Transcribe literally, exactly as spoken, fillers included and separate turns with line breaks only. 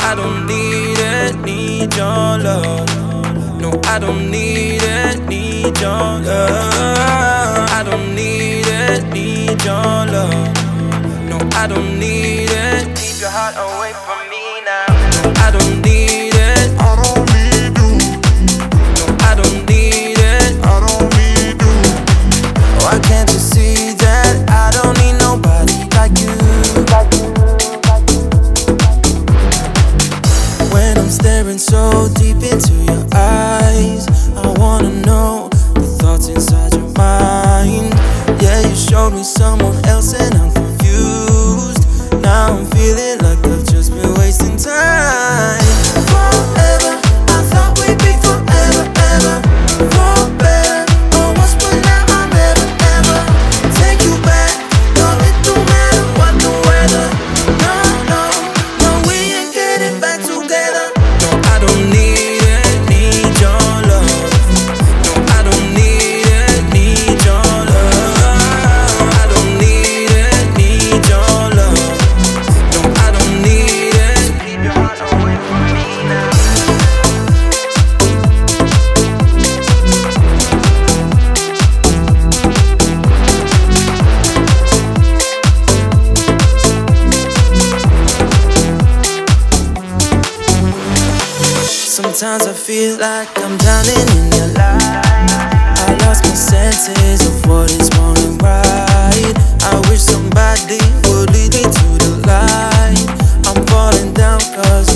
I don't need it, need your love. No, I don't need it, need your love. I don't need it, need your love. No, I don't need it. Keep your heart away from me now. No, I don't need it.
I don't need you.
No, I don't need it.
I don't need you.
Why can't you see that I don't need nobody like you? When I'm staring so deep into your eyes, I wanna know the thoughts inside your mind. Yeah, you showed me someone else and I'm confused. Now I'm feeling like I've just been wasting time. Forever, I thought we'd be forever, ever. For better or worse, but now I'm never, never. Take you back, no, it don't matter what the weather. No, no, no, we ain't getting back together. No, I don't need it, need your love. No, I don't need it, need your love. I don't need it, need your love. No, I don't need it. Keep your heart away from me now. Sometimes I feel like I'm drowning in your light. I lost my senses of what is wrong and right. I wish somebody would lead me to the light. I'm falling down cause